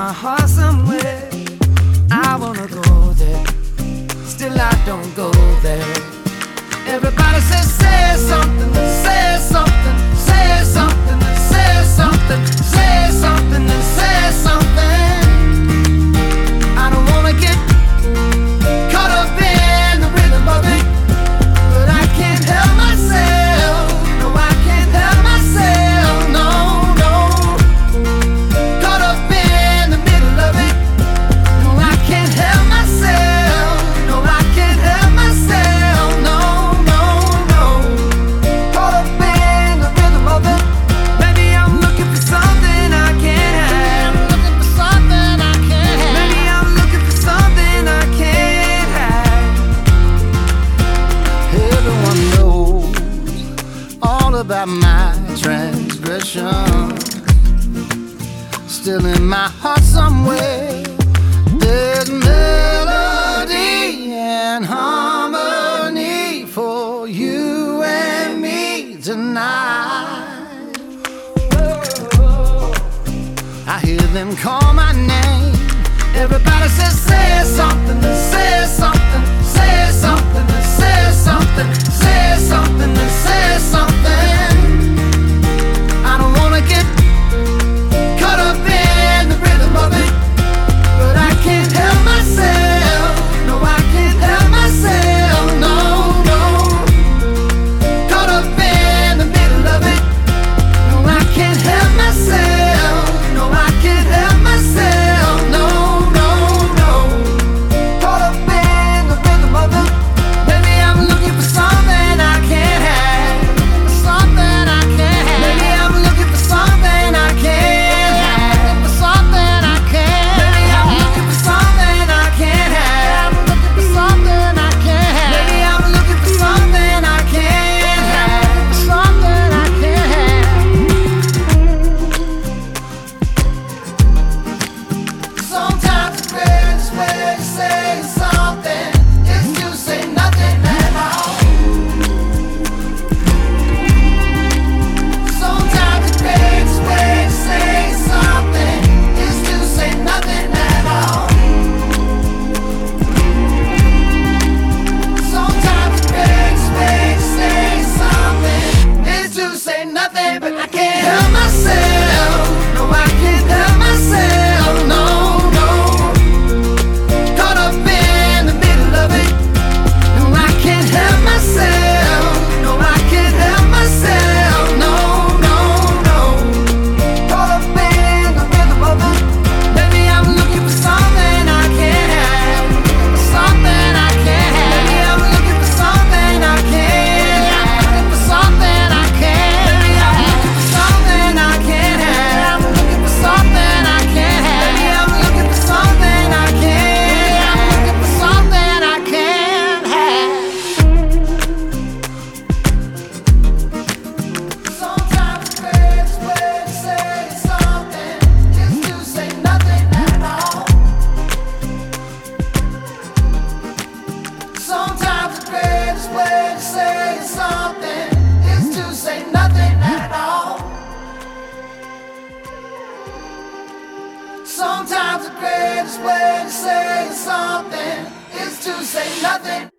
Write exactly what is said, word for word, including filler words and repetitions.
my heart somewhere. I wanna go there, still I don't go there. Everybody says, say something, say something, say something, say something, say something, say something. I don't wanna get caught up in the rhythm of it, but I can't help myself. No, I can't help myself. No, no. Caught up in the middle of it. No, I can't help myself. No, I can't help myself. No, no, no. Caught up in the rhythm of it. Maybe I'm looking for something I can't have. I'm looking for something I can't have. Maybe I'm looking for something I can't have. Everyone knows all about my transgression. Still in my heart somewhere, there's melody and harmony for you and me tonight. I hear them call my name. Everybody says, say something, say something, say something, say something, say something, say something. I don't wanna get caught up in the rhythm of it, but I can't help myself. No, I can't help myself. No, no. Caught up in the middle of it. No, I can't help myself. No, I can't help myself. No, no, no. Caught up in the rhythm of it. Maybe I'm looking for something I can't have. Something I can't have. Maybe I'm looking for something I can't have. For something I can't. Maybe I'm looking for something I can't have. Looking for something I can't have. Maybe I'm looking for something I can't have. Something I can't have. Sometimes the greatest way to say something is to say nothing at all. Sometimes the greatest way to say something is to say nothing at all. Sometimes the greatest way to say something is to say nothing, but I can't help myself. No, I can't help myself. No, no. Caught up in the middle of it. No, I can't help myself. No, I can't help myself. No, no, no. Caught up in the rhythm of it. Maybe I'm looking for something I can't have. Something I can't have. Maybe I'm looking for something I can't have. Looking for something I can't have. Maybe I'm looking for something I can't have. Looking for something I can't have. Maybe I'm looking for something I can't have. Looking for something I can't have. Sometimes the greatest way to say something is to say nothing at all. Sometimes the greatest way to say something is to say nothing at all. Sometimes the greatest way to say something is to say nothing